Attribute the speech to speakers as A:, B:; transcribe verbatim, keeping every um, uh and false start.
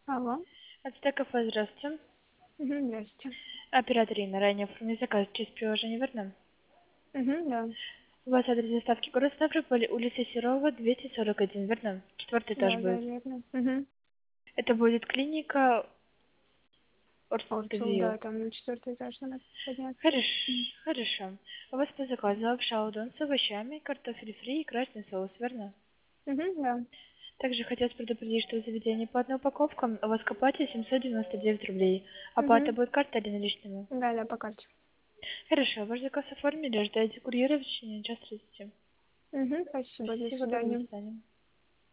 A: Алло.
B: Ацтек кафе, здравствуйте.
A: Угу, здравствуйте.
B: Оператор Инна, ранее оформили заказ через приложение, верно?
A: Угу, да.
B: У вас адрес доставки город Ставрополь, улица Серова, двести сорок один, верно? Четвертый этаж
A: Да, да,
B: будет.
A: верно. Угу.
B: Это будет клиника
A: Орцул, да,
B: Орстедвилл.
A: там на четвертый этаж надо подняться.
B: Хорошо,
A: Мгм.
B: хорошо. У вас по заказу лапша удон с овощами, картофель фри и красный соус, верно?
A: Угу, да.
B: Также хотелось предупредить, что в заведении платная упаковка, у вас к оплате семьсот девяносто девять рублей. Оплата
A: Угу.
B: будет картой или наличными?
A: Да, да, по карте.
B: Хорошо, ваш заказ оформили, ожидаете курьера в течение часа тридцати.
A: Угу, спасибо, до
B: Спасибо, до
A: свидания.
B: свидания.